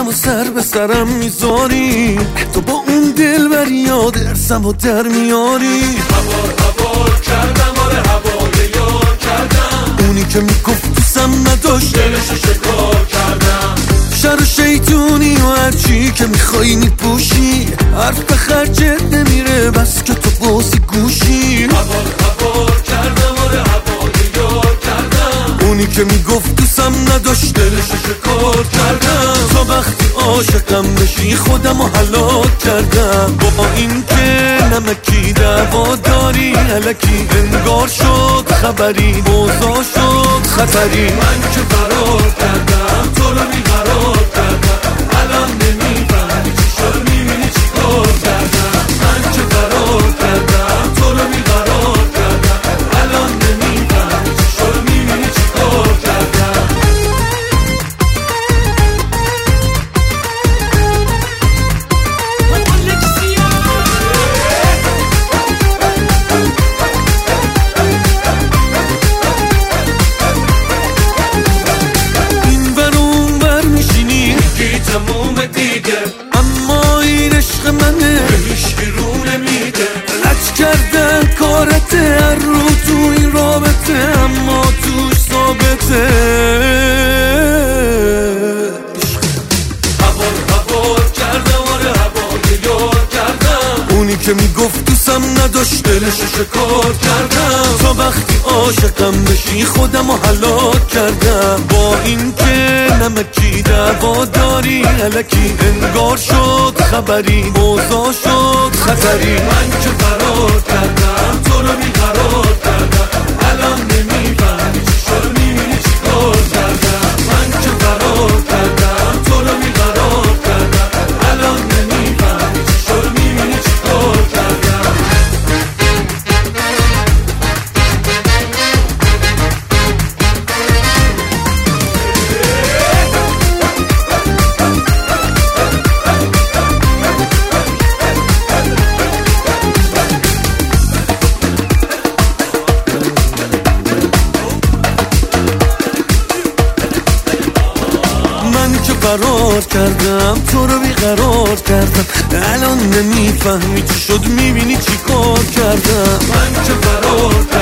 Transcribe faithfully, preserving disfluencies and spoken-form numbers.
و سر به سرم میذاری، تو با اون دل بر یاد ارسم و در میاری. هوار هوار کردم، آره هوار یار کردم، اونی که میگفت دوستم نداشت دلشو شکار کردم. شر و شیطونی و هرچی که میخوایی میپوشی، حرف به خرجت نمیره بس که تو بازی گوشی. هوار هوار کردم، آره هوار یار کردم، اونی که میگفت دوستم نداشت دلشو شکار کردم. تو وقتی عاشقم بشی خودم رو هلاک کردم. با این که نمکی دعوا داری الکی انگار شد خبری، اوضاع شد خطری. من که فرار کردم تو رو بیقرار کردم، الان نمیفهمی چی شد میبینی چی کار کردم. من که فرار کردم تو رو بیقرار کردم، الان نمیفهمی چی شد میبینی چی کار کردم. تموم دیگه اما این عشق منه به هیچکی رو نمیده. لج کردن کارته هر رو تو این رابطه، اما توش ثابته. هوار هوار کردم، آره هوار یار کردم، اونی که میگفت دوستم نداشت دلشو شکار کردم. تو وقتی عاشقم بشی خودم رو هلاک کردم. با این که نمکی دعوا داری الکی انگار شد خبری، اوضاع شد خطری. من که فرار کردم تو رو بیقرار کردم، الان نمیفهمی چی شد میبینی چی کار کردم. من که فرار کردم تو رو بیقرار کردم، الان نمیفهمی چی شد میبینی چی کار کردم. فرار کردم تو رو بیقرار کردم، الان نمیفهمی چی شد میبینی چی کار کردم. من که فرار